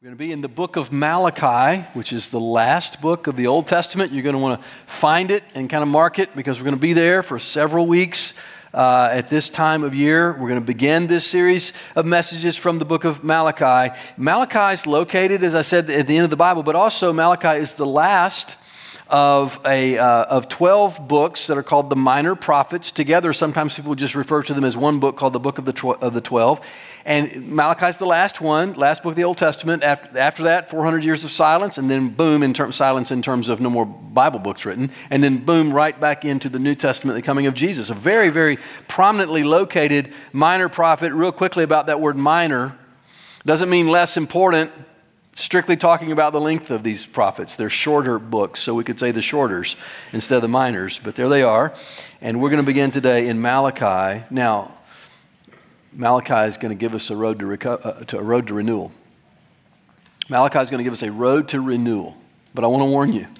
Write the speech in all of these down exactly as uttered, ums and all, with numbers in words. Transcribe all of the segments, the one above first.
We're going to be in the book of Malachi, which is the last book of the Old Testament. You're going to want to find it and kind of mark it because we're going to be there for several weeks uh, at this time of year. We're going to begin this series of messages from the book of Malachi. Malachi is located, as I said, at the end of the Bible, but also Malachi is the last of a uh, of twelve books that are called the Minor Prophets. Together, sometimes people just refer to them as one book called the Book of the tw- of the Twelve. And Malachi is the last one, last book of the Old Testament. After, after that, four hundred years of silence, and then boom, in terms silence in terms of no more Bible books written, and then boom, right back into the New Testament, the coming of Jesus. A very, very prominently located minor prophet. Real quickly about that word minor, doesn't mean less important. Strictly talking about the length of these prophets. They're shorter books, so we could say the shorters instead of the minors, but there they are. And we're going to begin today in Malachi. Now, Malachi is going to give us a road to, reco- uh, to a road to renewal. Malachi is going to give us a road to renewal, but I want to warn you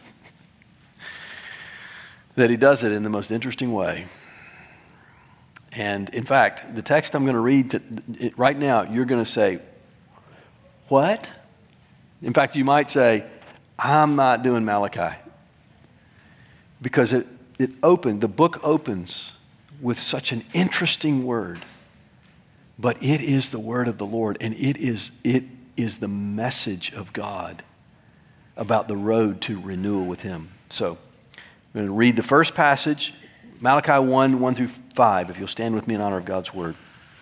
that he does it in the most interesting way. And in fact, the text I'm going to read to, it, right now, you're going to say, "What?" In fact, you might say, "I'm not doing Malachi." Because it, it opened, the book opens with such an interesting word. But it is the word of the Lord, and it is, it is the message of God about the road to renewal with Him. So, I'm going to read the first passage, Malachi one, one through five, if you'll stand with me in honor of God's word.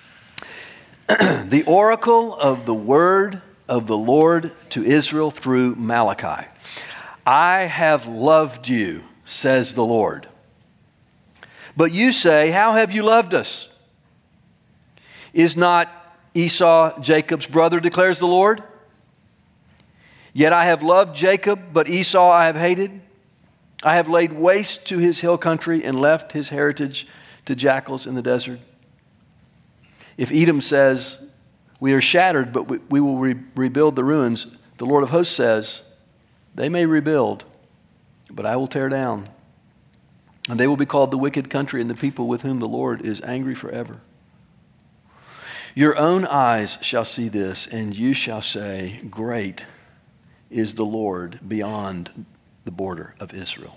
The oracle of the word of the Lord to Israel through Malachi. I have loved you, says the Lord. But you say, how have you loved us? Is not Esau Jacob's brother, declares the Lord? Yet I have loved Jacob, but Esau I have hated. I have laid waste to his hill country and left his heritage to jackals in the desert. If Edom says, we are shattered, but we, we will re- rebuild the ruins, the Lord of hosts says, they may rebuild, but I will tear down. And they will be called the wicked country and the people with whom the Lord is angry forever. Your own eyes shall see this, and you shall say, great is the Lord beyond the border of Israel.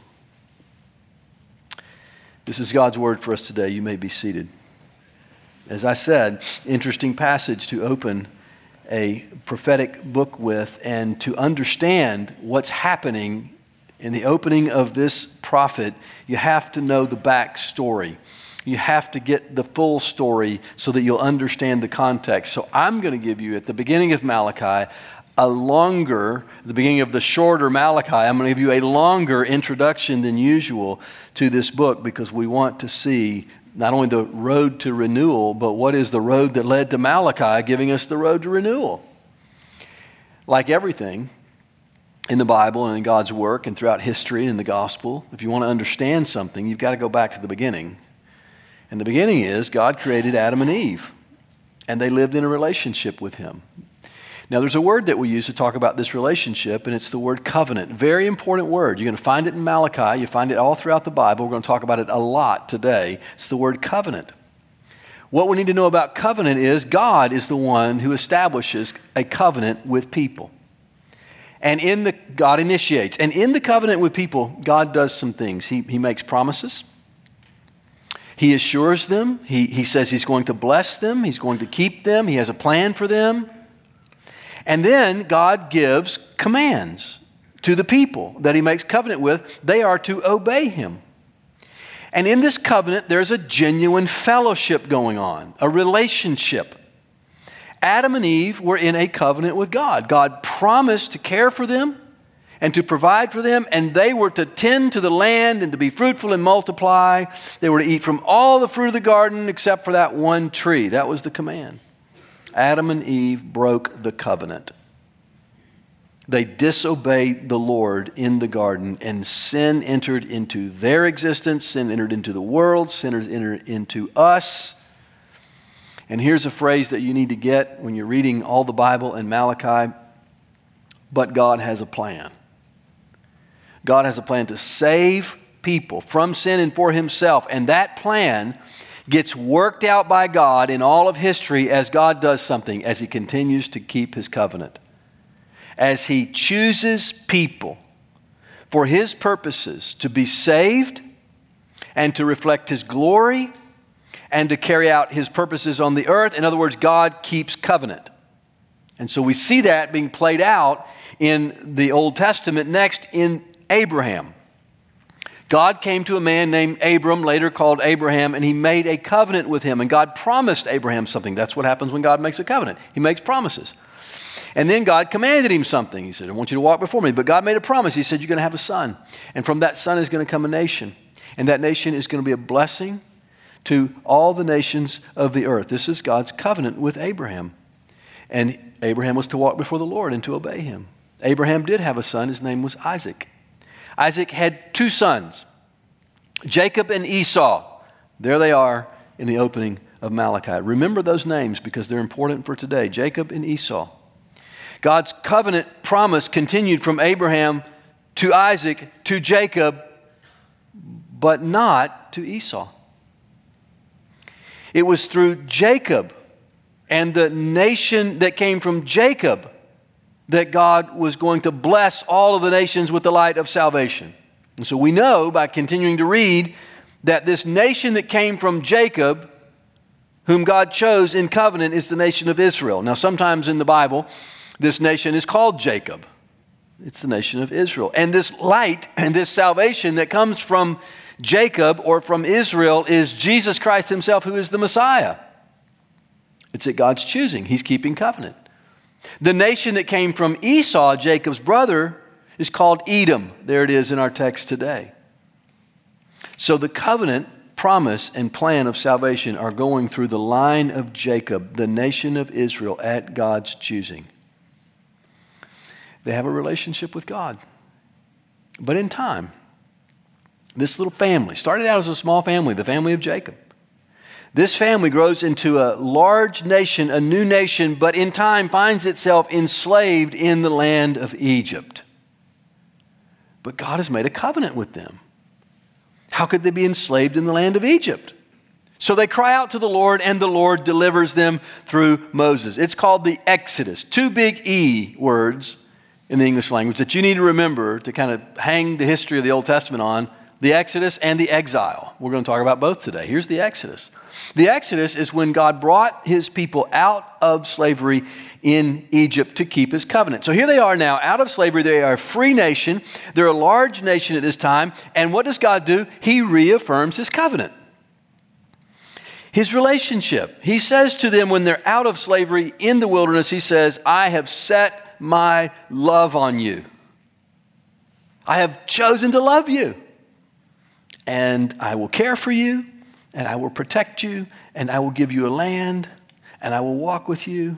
This is God's word for us today. You may be seated. As I said, interesting passage to open a prophetic book with and to understand what's happening in the opening of this prophet. You have to know the backstory. You have to get the full story so that you'll understand the context. So I'm going to give you at the beginning of Malachi a longer, the beginning of the shorter Malachi, I'm going to give you a longer introduction than usual to this book because we want to see not only the road to renewal, but what is the road that led to Malachi giving us the road to renewal. Like everything in the Bible and in God's work and throughout history and in the gospel, if you want to understand something, you've got to go back to the beginning. And the beginning is God created Adam and Eve, and they lived in a relationship with Him. Now, there's a word that we use to talk about this relationship, and it's the word covenant. Very important word. You're going to find it in Malachi. You find it all throughout the Bible. We're going to talk about it a lot today. It's the word covenant. What we need to know about covenant is God is the one who establishes a covenant with people. And in the, God initiates. And in the covenant with people, God does some things. He, he makes promises. He assures them. He, he says He's going to bless them. He's going to keep them. He has a plan for them. And then God gives commands to the people that He makes covenant with. They are to obey Him. And in this covenant, there's a genuine fellowship going on, a relationship. Adam and Eve were in a covenant with God. God promised to care for them and to provide for them, and they were to tend to the land and to be fruitful and multiply. They were to eat from all the fruit of the garden except for that one tree. That was the command. Adam and Eve broke the covenant. They disobeyed the Lord in the garden, and sin entered into their existence. Sin entered into the world. Sin entered into us. And here's a phrase that you need to get when you're reading all the Bible and Malachi. But God has a plan. God has a plan to save people from sin and for Himself. And that plan gets worked out by God in all of history as God does something, as He continues to keep His covenant. as he chooses people for his purposes to be saved and to reflect his glory and to carry out his purposes on the earth. In other words, God keeps covenant. And so we see that being played out in the Old Testament next in Abraham. God came to a man named Abram, later called Abraham, and he made a covenant with him. And God promised Abraham something. That's what happens when God makes a covenant. He makes promises. And then God commanded him something. He said, I want you to walk before me. But God made a promise. He said, you're going to have a son. And from that son is going to come a nation. And that nation is going to be a blessing to all the nations of the earth. This is God's covenant with Abraham. And Abraham was to walk before the Lord and to obey him. Abraham did have a son. His name was Isaac. Isaac had two sons, Jacob and Esau. There they are in the opening of Malachi. Remember those names because they're important for today, Jacob and Esau. God's covenant promise continued from Abraham to Isaac to Jacob, but not to Esau. It was through Jacob and the nation that came from Jacob that God was going to bless all of the nations with the light of salvation. And so we know by continuing to read that this nation that came from Jacob, whom God chose in covenant, is the nation of Israel. Now sometimes in the Bible, this nation is called Jacob. It's the nation of Israel. And this light and this salvation that comes from Jacob or from Israel is Jesus Christ himself, who is the Messiah. It's at God's choosing. He's keeping covenant. The nation that came from Esau, Jacob's brother, is called Edom. There it is in our text today. So the covenant, promise, and plan of salvation are going through the line of Jacob, the nation of Israel, at God's choosing. They have a relationship with God. But in time, this little family started out as a small family, the family of Jacob. This family grows into a large nation, a new nation, but in time finds itself enslaved in the land of Egypt. But God has made a covenant with them. How could they be enslaved in the land of Egypt? So they cry out to the Lord, and the Lord delivers them through Moses. It's called the Exodus. Two big E words in the English language that you need to remember to kind of hang the history of the Old Testament on: the Exodus and the exile. We're going to talk about both today. Here's the Exodus. The Exodus is when God brought his people out of slavery in Egypt to keep his covenant. So here they are now, out of slavery. They are a free nation. They're a large nation at this time. And what does God do? He reaffirms his covenant. His relationship. He says to them when they're out of slavery in the wilderness, he says, I have set my love on you. I have chosen to love you. And I will care for you, and I will protect you, and I will give you a land, and I will walk with you,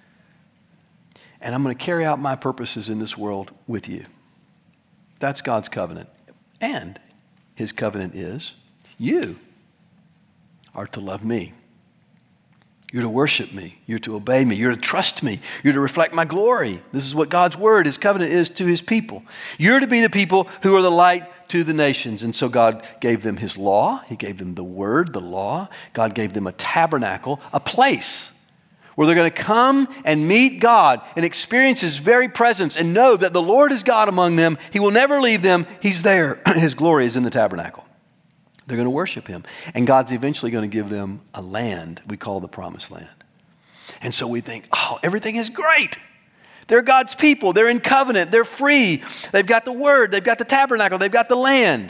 and I'm going to carry out my purposes in this world with you. That's God's covenant. And his covenant is you are to love me. You're to worship me. You're to obey me. You're to trust me. You're to reflect my glory. This is what God's word, his covenant, is to his people. You're to be the people who are the light to the nations. And so God gave them his law. He gave them the word, the law. God gave them a tabernacle, a place where they're going to come and meet God and experience his very presence and know that the Lord is God among them. He will never leave them. He's there. His glory is in the tabernacle. They're going to worship him. And God's eventually going to give them a land we call the Promised Land. And so we think, oh, everything is great. They're God's people. They're in covenant. They're free. They've got the word. They've got the tabernacle. They've got the land.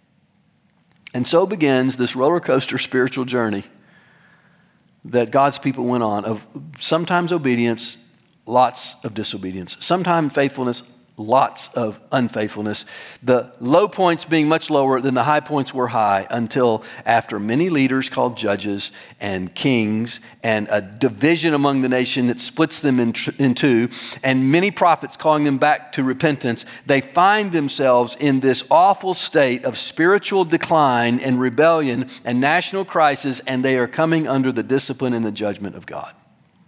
And so begins this roller coaster spiritual journey that God's people went on of sometimes obedience, lots of disobedience, sometimes faithfulness, lots of unfaithfulness, the low points being much lower than the high points were high, until after many leaders called judges and kings and a division among the nation that splits them in, in two, and many prophets calling them back to repentance, they find themselves in this awful state of spiritual decline and rebellion and national crisis, and they are coming under the discipline and the judgment of God.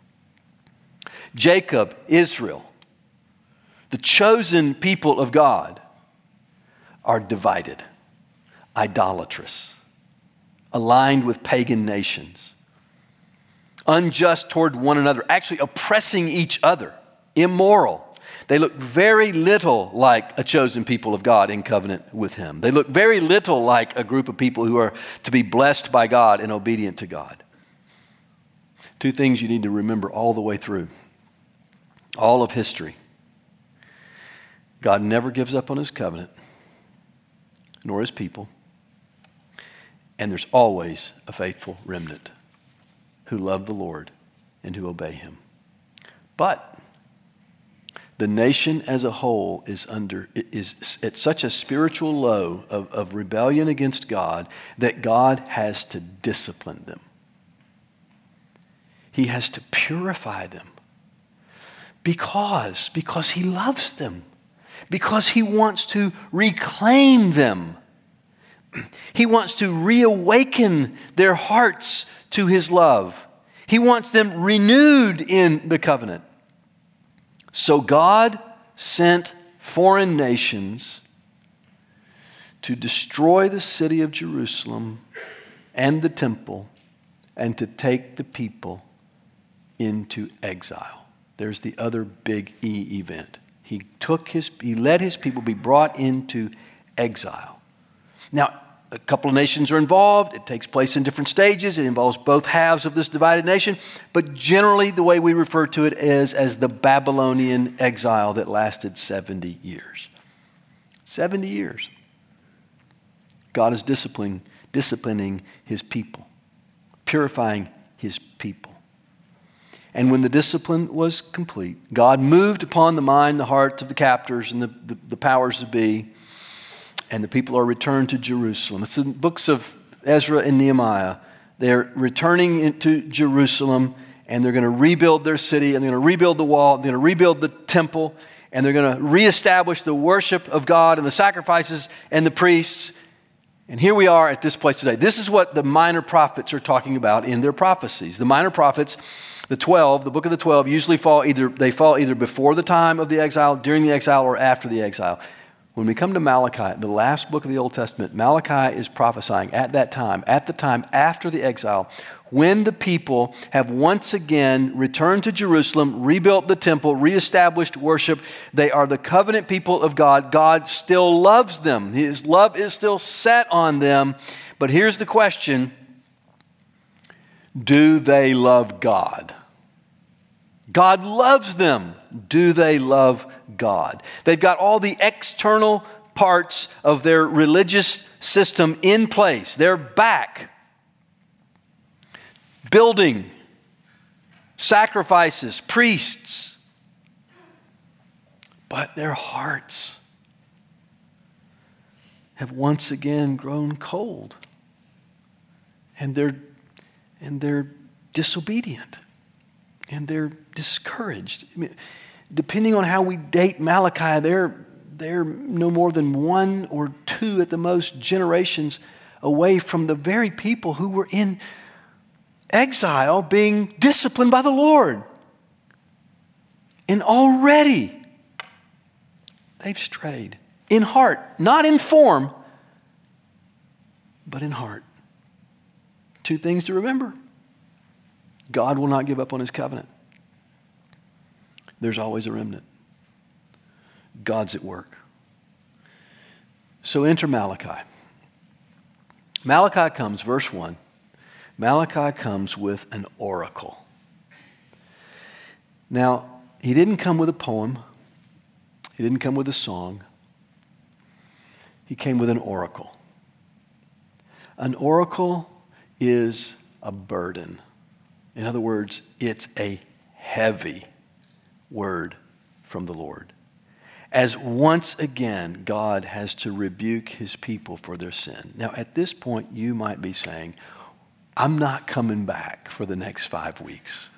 Jacob, Israel, the chosen people of God, are divided, idolatrous, aligned with pagan nations, unjust toward one another, actually oppressing each other, immoral. They look very little like a chosen people of God in covenant with him. They look very little like a group of people who are to be blessed by God and obedient to God. Two things you need to remember all the way through, all of history. God never gives up on his covenant, nor his people. And there's always a faithful remnant who love the Lord and who obey him. But the nation as a whole is under is at such a spiritual low of, of rebellion against God that God has to discipline them. He has to purify them because, because he loves them, because he wants to reclaim them. He wants to reawaken their hearts to his love. He wants them renewed in the covenant. So God sent foreign nations to destroy the city of Jerusalem and the temple and to take the people into exile. There's the other big E event. He took his, he let his people be brought into exile. Now, a couple of nations are involved. It takes place in different stages. It involves both halves of this divided nation. But generally, the way we refer to it is as the Babylonian exile that lasted seventy years. seventy years. God is disciplining, disciplining his people, purifying his people. And when the discipline was complete, God moved upon the mind, the hearts of the captors and the, the, the powers that be, and the people are returned to Jerusalem. It's in the books of Ezra and Nehemiah. They're returning into Jerusalem, and they're going to rebuild their city, and they're going to rebuild the wall, they're going to rebuild the temple, and they're going to reestablish the worship of God and the sacrifices and the priests. And here we are at this place today. This is what the minor prophets are talking about in their prophecies. The minor prophets, the twelve, the book of the twelve, usually fall either, they fall either before the time of the exile, during the exile, or after the exile. When we come to Malachi, the last book of the Old Testament, Malachi is prophesying at that time, at the time after the exile, when the people have once again returned to Jerusalem, rebuilt the temple, reestablished worship. They are the covenant people of God. God still loves them. His love is still set on them. But here's the question: do they love God? God loves them. Do they love God? They've got all the external parts of their religious system in place. They're back. Building, sacrifices, priests. But their hearts have once again grown cold. And they're, and they're disobedient. And they're discouraged. I mean, depending on how we date Malachi, they're, they're no more than one or two at the most generations away from the very people who were in exile being disciplined by the Lord. And already they've strayed in heart, not in form, but in heart. Two things to remember. God will not give up on his covenant. There's always a remnant. God's at work. So enter Malachi. Malachi comes, verse one. Malachi comes with an oracle. Now, he didn't come with a poem. He didn't come with a song. He came with an oracle. An oracle is a burden. In other words, it's a heavy word from the Lord. As once again, God has to rebuke his people for their sin. Now, at this point, you might be saying, I'm not coming back for the next five weeks.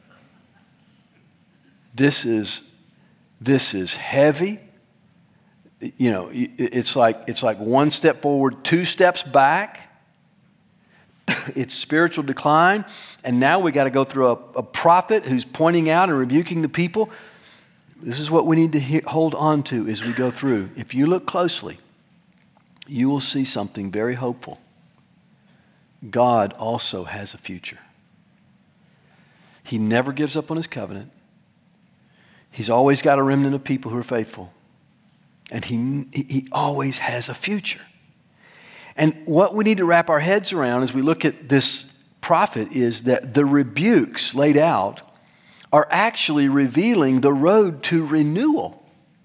This is, this is heavy. You know, it's like, it's like one step forward, two steps back. It's spiritual decline. And now we got to go through a, a prophet who's pointing out and rebuking the people. This is what we need to he- hold on to as we go through. If you look closely, you will see something very hopeful. God also has a future. He never gives up on his covenant. He's always got a remnant of people who are faithful. And he, he always has a future. And what we need to wrap our heads around as we look at this prophet is that the rebukes laid out are actually revealing the road to renewal.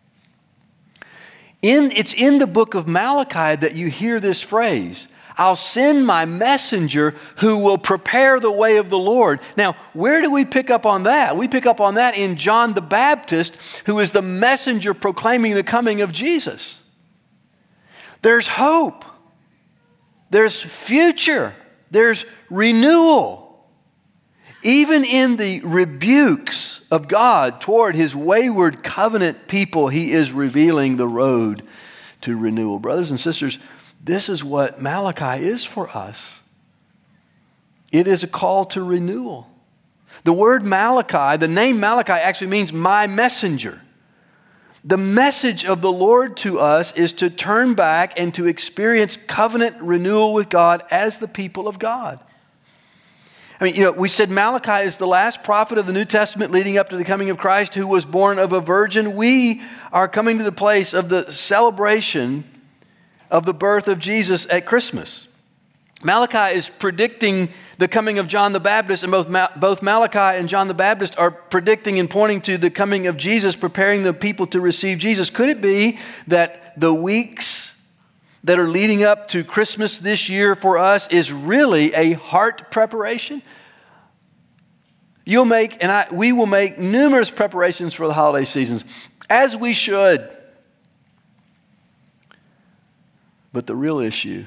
In, it's in the book of Malachi that you hear this phrase, I'll send my messenger who will prepare the way of the Lord. Now, where do we pick up on that? We pick up on that in John the Baptist, who is the messenger proclaiming the coming of Jesus. There's hope. There's future. There's renewal. Even in the rebukes of God toward his wayward covenant people, he is revealing the road to renewal. Brothers and sisters, this is what Malachi is for us. It is a call to renewal. The word Malachi, the name Malachi actually means my messenger. The message of the Lord to us is to turn back and to experience covenant renewal with God as the people of God. I mean, you know, we said Malachi is the last prophet of the New Testament leading up to the coming of Christ, who was born of a virgin. We are coming to the place of the celebration of the birth of Jesus at Christmas. Malachi is predicting the coming of John the Baptist, and both, Ma- both Malachi and John the Baptist are predicting and pointing to the coming of Jesus, preparing the people to receive Jesus. Could it be that the weeks that are leading up to Christmas this year for us is really a heart preparation? You'll make, and I, we will make numerous preparations for the holiday seasons, as we should. But the real issue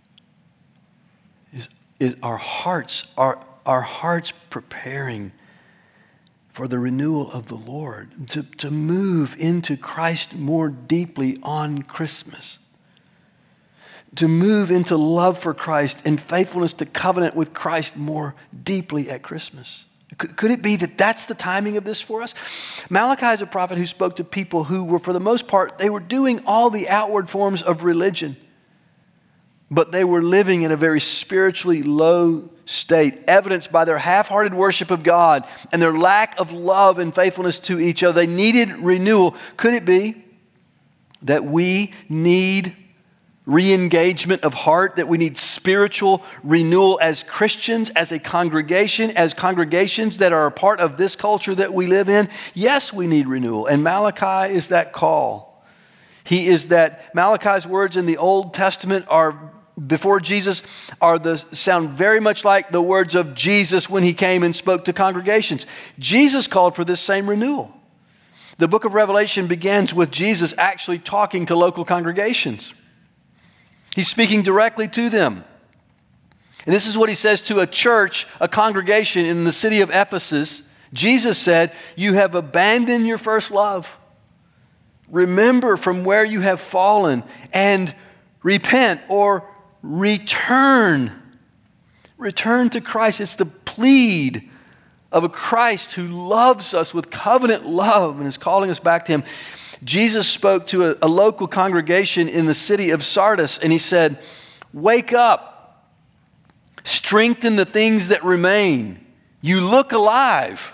is, is our hearts, our, our hearts preparing for the renewal of the Lord, to, to move into Christ more deeply on Christmas, to move into love for Christ and faithfulness to covenant with Christ more deeply at Christmas. Could, could it be that that's the timing of this for us? Malachi is a prophet who spoke to people who were, for the most part, they were doing all the outward forms of religion, but they were living in a very spiritually low state, evidenced by their half-hearted worship of God and their lack of love and faithfulness to each other. They needed renewal. Could it be that we need re-engagement of heart, that we need spiritual renewal as Christians, as a congregation, as congregations that are a part of this culture that we live in? Yes, we need renewal. And Malachi is that call. He is that, Malachi's words in the Old Testament are, before Jesus, are the sound very much like the words of Jesus when he came and spoke to congregations. Jesus called for this same renewal. The book of Revelation begins with Jesus actually talking to local congregations. He's speaking directly to them. And this is what he says to a church, a congregation in the city of Ephesus. Jesus said, "You have abandoned your first love. Remember from where you have fallen and repent," or return. Return to Christ. It's the plead of a Christ who loves us with covenant love and is calling us back to him. Jesus spoke to a, a local congregation in the city of Sardis, and he said, "Wake up, strengthen the things that remain. You look alive,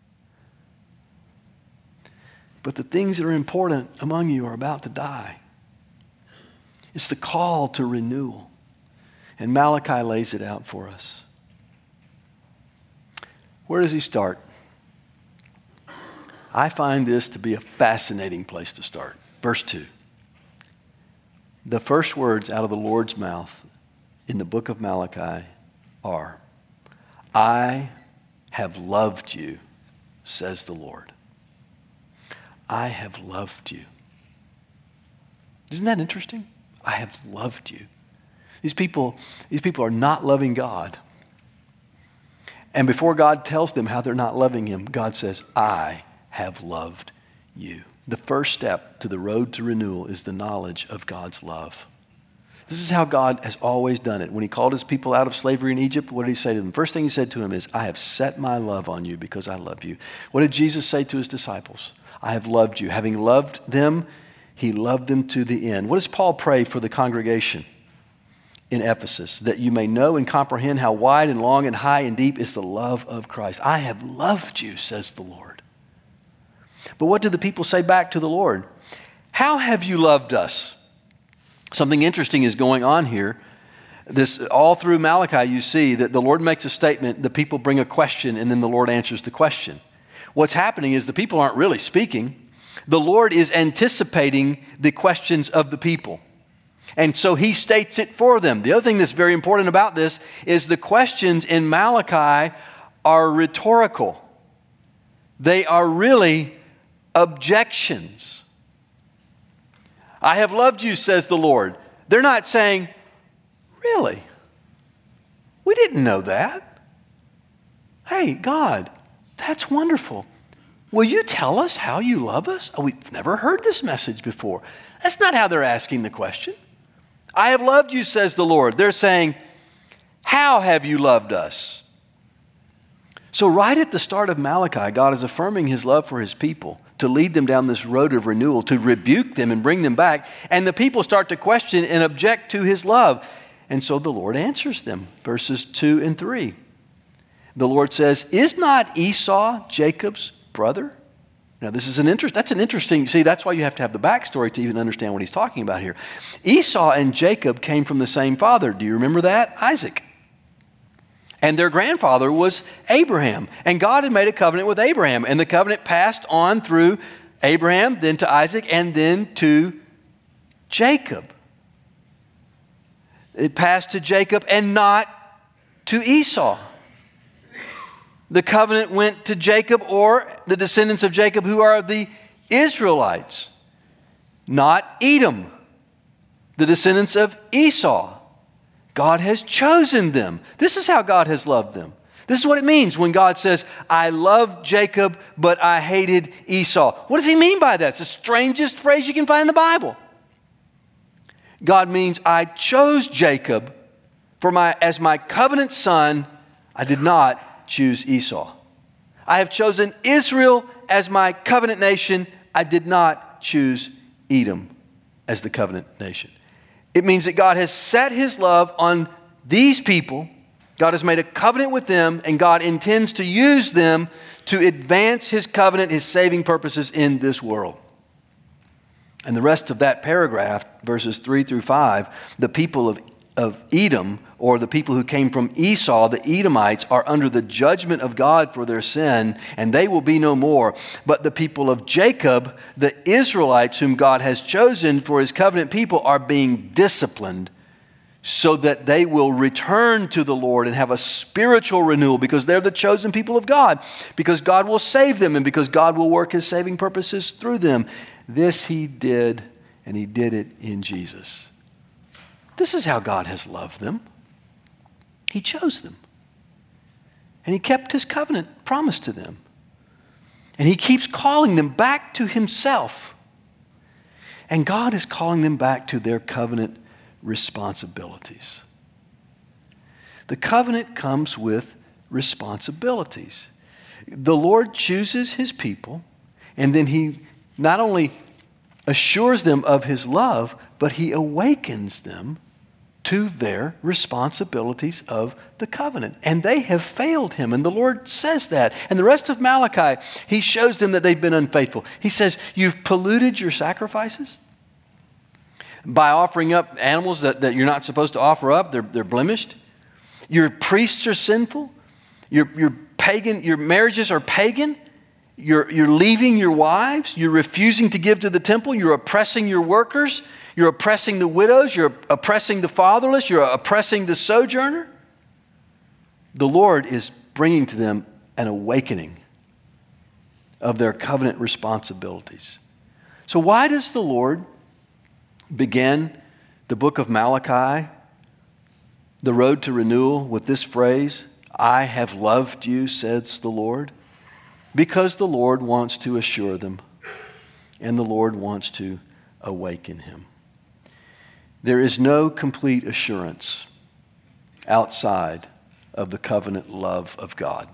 but the things that are important among you are about to die." It's the call to renewal, and Malachi lays it out for us. Where does he start? I find this to be a fascinating place to start. Verse two. The first words out of the Lord's mouth in the book of Malachi are, "I have loved you, says the Lord." I have loved you. Isn't that interesting? I have loved you. These people, these people are not loving God. And before God tells them how they're not loving him, God says, "I have loved you." The first step to the road to renewal is the knowledge of God's love. This is how God has always done it. When he called his people out of slavery in Egypt, what did he say to them? First thing he said to them is, "I have set my love on you because I love you." What did Jesus say to his disciples? "I have loved you." Having loved them, he loved them to the end. What does Paul pray for the congregation in Ephesus? "That you may know and comprehend how wide and long and high and deep is the love of Christ." I have loved you, says the Lord. But what did the people say back to the Lord? How have you loved us? Something interesting is going on here. This all through Malachi, you see that the Lord makes a statement, the people bring a question, and then the Lord answers the question. What's happening is the people aren't really speaking. The Lord is anticipating the questions of the people. And so he states it for them. The other thing that's very important about this is the questions in Malachi are rhetorical. They are really objections. I have loved you, says the Lord. They're not saying, really? We didn't know that. Hey, God, that's wonderful. Will you tell us how you love us? Oh, we've never heard this message before. That's not how they're asking the question. I have loved you, says the Lord. They're saying, how have you loved us? So right at the start of Malachi, God is affirming his love for his people, to lead them down this road of renewal, to rebuke them and bring them back. And the people start to question and object to his love. And so the Lord answers them, verses two and three. The Lord says, is not Esau Jacob's brother? Now this is an interest, that's an interesting, see, that's why you have to have the backstory to even understand what he's talking about here. Esau and Jacob came from the same father. Do you remember that? Isaac. And their grandfather was Abraham. And God had made a covenant with Abraham. And the covenant passed on through Abraham, then to Isaac, and then to Jacob. It passed to Jacob and not to Esau. The covenant went to Jacob or the descendants of Jacob who are the Israelites, not Edom, the descendants of Esau. God has chosen them. This is how God has loved them. This is what it means when God says, I loved Jacob, but I hated Esau. What does he mean by that? It's the strangest phrase you can find in the Bible. God means, I chose Jacob for my, as my covenant son. I did not choose Esau. I have chosen Israel as my covenant nation. I did not choose Edom as the covenant nation. It means that God has set his love on these people. God has made a covenant with them, and God intends to use them to advance his covenant, his saving purposes in this world. And the rest of that paragraph, verses three through five, the people of, of Edom, or the people who came from Esau, the Edomites, are under the judgment of God for their sin, and they will be no more. But the people of Jacob, the Israelites whom God has chosen for his covenant people, are being disciplined so that they will return to the Lord and have a spiritual renewal, because they're the chosen people of God, because God will save them and because God will work his saving purposes through them. This he did, and he did it in Jesus. This is how God has loved them. He chose them. And he kept his covenant promise to them. And he keeps calling them back to himself. And God is calling them back to their covenant responsibilities. The covenant comes with responsibilities. The Lord chooses his people, and then he not only assures them of his love, but he awakens them to their responsibilities of the covenant. And they have failed him, and the Lord says that. And the rest of Malachi, he shows them that they've been unfaithful. He says, you've polluted your sacrifices by offering up animals that, that you're not supposed to offer up. They're, they're blemished. Your priests are sinful. Your, your pagan, your marriages are pagan. You're, you're leaving your wives. You're refusing to give to the temple. You're oppressing your workers. You're oppressing the widows. You're oppressing the fatherless. You're oppressing the sojourner. The Lord is bringing to them an awakening of their covenant responsibilities. So why does the Lord begin the book of Malachi, the road to renewal, with this phrase, I have loved you, says the Lord? Because the Lord wants to assure them, and the Lord wants to awaken him. There is no complete assurance outside of the covenant love of God.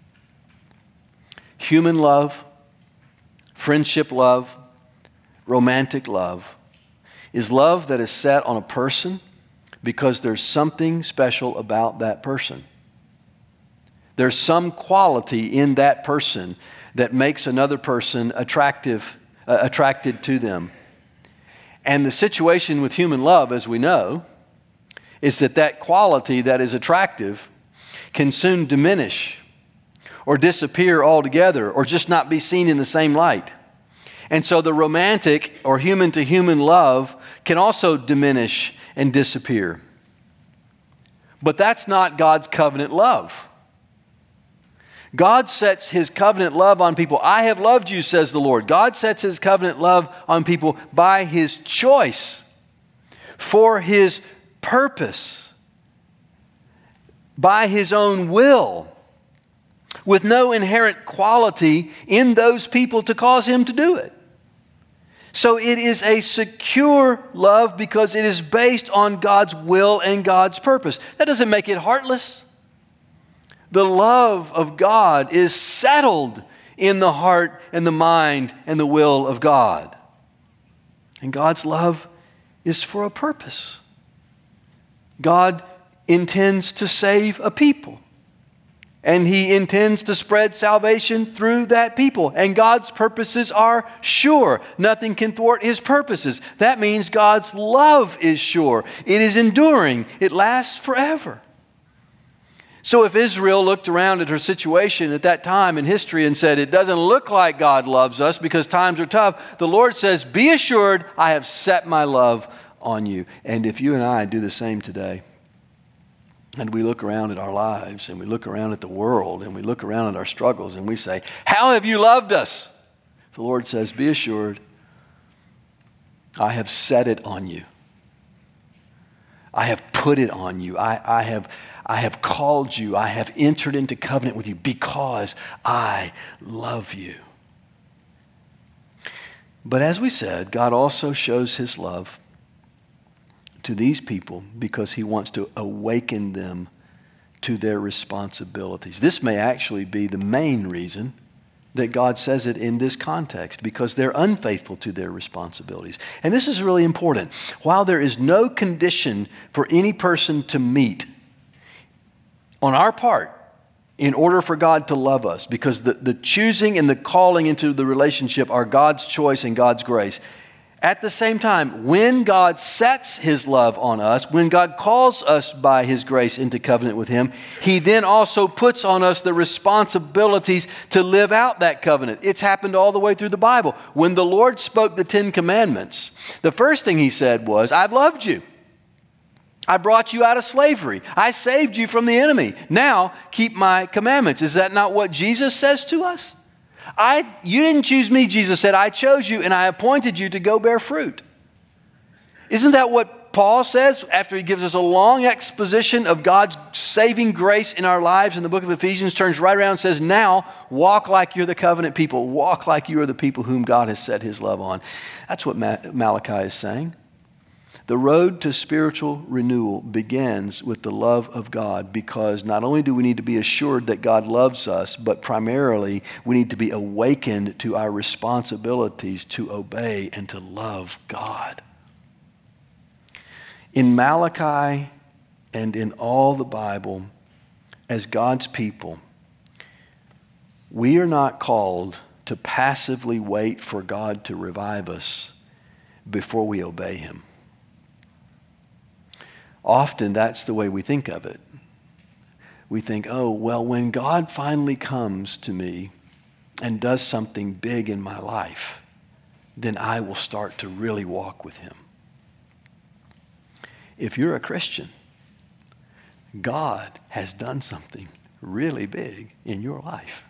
Human love, friendship love, romantic love is love that is set on a person because there's something special about that person. There's some quality in that person that makes another person attractive, uh, attracted to them. And the situation with human love, as we know, is that that quality that is attractive can soon diminish or disappear altogether or just not be seen in the same light. And so the romantic or human-to-human love can also diminish and disappear. But that's not God's covenant love. God sets his covenant love on people. I have loved you, says the Lord. God sets his covenant love on people by his choice, for his purpose, by his own will, with no inherent quality in those people to cause him to do it. So it is a secure love because it is based on God's will and God's purpose. That doesn't make it heartless. The love of God is settled in the heart and the mind and the will of God. And God's love is for a purpose. God intends to save a people. And he intends to spread salvation through that people. And God's purposes are sure. Nothing can thwart his purposes. That means God's love is sure. It is enduring. It lasts forever. So if Israel looked around at her situation at that time in history and said, it doesn't look like God loves us because times are tough, the Lord says, be assured, I have set my love on you. And if you and I do the same today, and we look around at our lives, and we look around at the world, and we look around at our struggles, and we say, how have you loved us? The Lord says, be assured, I have set it on you. I have put it on you. I, I have I have called you. I have entered into covenant with you because I love you. But as we said, God also shows his love to these people because he wants to awaken them to their responsibilities. This may actually be the main reason that God says it in this context, because they're unfaithful to their responsibilities. And this is really important. While there is no condition for any person to meet on our part in order for God to love us, because the, the choosing and the calling into the relationship are God's choice and God's grace. At the same time, when God sets his love on us, when God calls us by his grace into covenant with him, he then also puts on us the responsibilities to live out that covenant. It's happened all the way through the Bible. When the Lord spoke the Ten Commandments, the first thing he said was, I've loved you. I brought you out of slavery. I saved you from the enemy. Now keep my commandments. Is that not what Jesus says to us? I, you didn't choose me, Jesus said. I chose you and I appointed you to go bear fruit. Isn't that what Paul says after he gives us a long exposition of God's saving grace in our lives in the book of Ephesians? Turns right around and says, now walk like you're the covenant people. Walk like you are the people whom God has set his love on. That's what Malachi is saying. The road to spiritual renewal begins with the love of God, because not only do we need to be assured that God loves us, but primarily we need to be awakened to our responsibilities to obey and to love God. In Malachi and in all the Bible, as God's people, we are not called to passively wait for God to revive us before we obey him. Often that's the way we think of it. We think, oh, well, when God finally comes to me and does something big in my life, then I will start to really walk with him. If you're a Christian, God has done something really big in your life.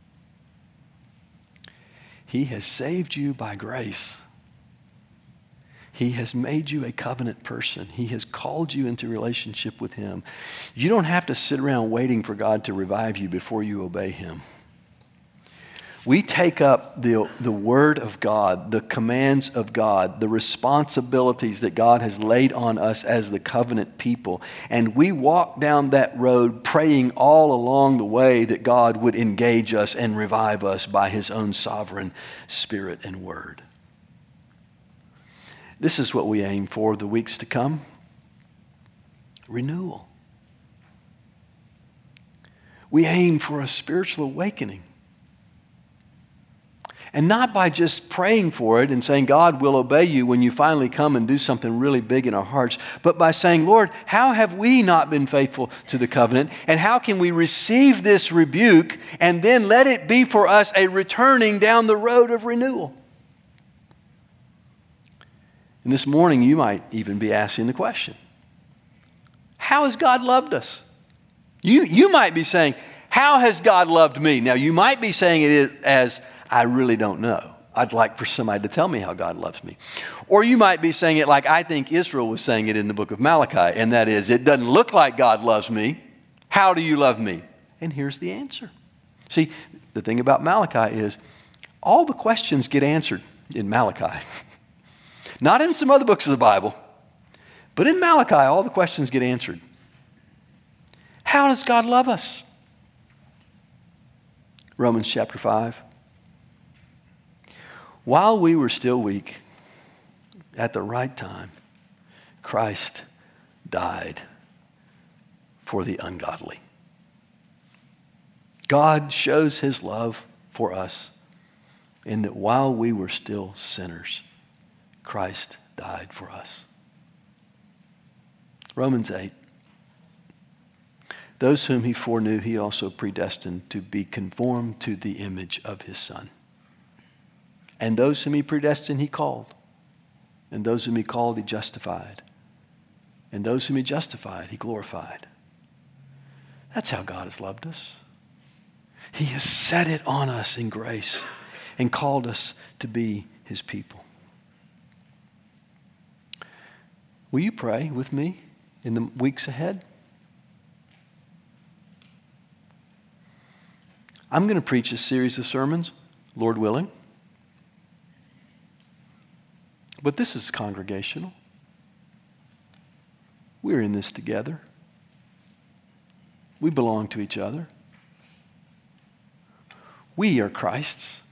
He has saved you by grace. He has made you a covenant person. He has called you into relationship with him. You don't have to sit around waiting for God to revive you before you obey him. We take up the, the word of God, the commands of God, the responsibilities that God has laid on us as the covenant people, and we walk down that road praying all along the way that God would engage us and revive us by his own sovereign Spirit and word. This is what we aim for the weeks to come. Renewal. We aim for a spiritual awakening. And not by just praying for it and saying, God will obey you when you finally come and do something really big in our hearts, but by saying, Lord, how have we not been faithful to the covenant? And how can we receive this rebuke and then let it be for us a returning down the road of renewal? And this morning you might even be asking the question, how has God loved us? You, you might be saying, how has God loved me? Now you might be saying it as, I really don't know. I'd like for somebody to tell me how God loves me. Or you might be saying it like I think Israel was saying it in the book of Malachi, and that is, it doesn't look like God loves me. How do you love me? And here's the answer. See, the thing about Malachi is all the questions get answered in Malachi. Not in some other books of the Bible, but in Malachi, all the questions get answered. How does God love us? Romans chapter five. While we were still weak, at the right time, Christ died for the ungodly. God shows his love for us in that while we were still sinners, Christ died for us. Romans eight. Those whom he foreknew, he also predestined to be conformed to the image of his Son. And those whom he predestined, he called. And those whom he called, he justified. And those whom he justified, he glorified. That's how God has loved us. He has set it on us in grace and called us to be his people. Will you pray with me in the weeks ahead? I'm going to preach a series of sermons, Lord willing. But this is congregational. We're in this together. We belong to each other. We are Christ's.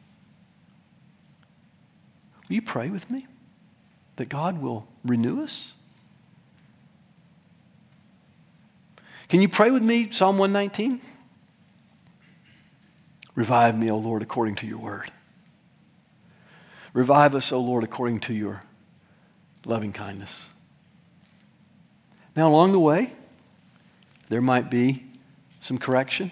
Will you pray with me that God will renew us? Can you pray with me Psalm one nineteen? Revive me, O Lord, according to your word. Revive us, O Lord, according to your loving kindness. Now, along the way, there might be some correction.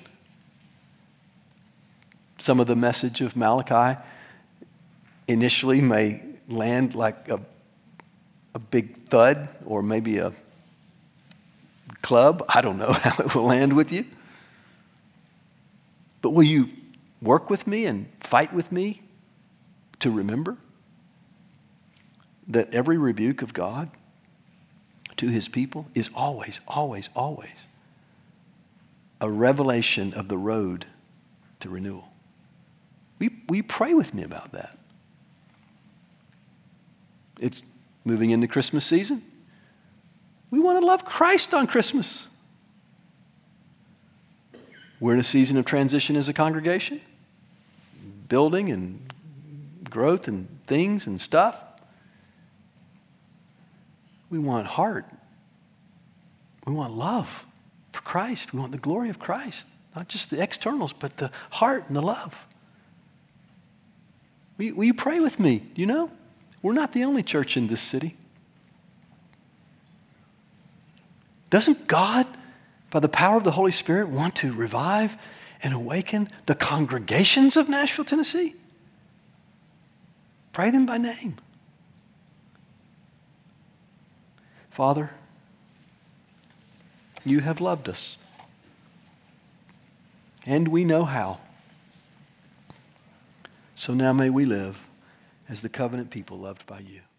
Some of the message of Malachi initially may land like a, a big thud or maybe a club. I don't know how it will land with you. But will you work with me and fight with me to remember that every rebuke of God to his people is always, always, always a revelation of the road to renewal? We, we pray with me about that. It's moving into Christmas season. We want to love Christ on Christmas. We're in a season of transition as a congregation, building and growth and things and stuff. We want heart. We want love for Christ. We want the glory of Christ, not just the externals, but the heart and the love. Will you, will you pray with me? You know, we're not the only church in this city. Doesn't God, by the power of the Holy Spirit, want to revive and awaken the congregations of Nashville, Tennessee? Pray them by name. Father, you have loved us, and we know how. So now may we live as the covenant people loved by you.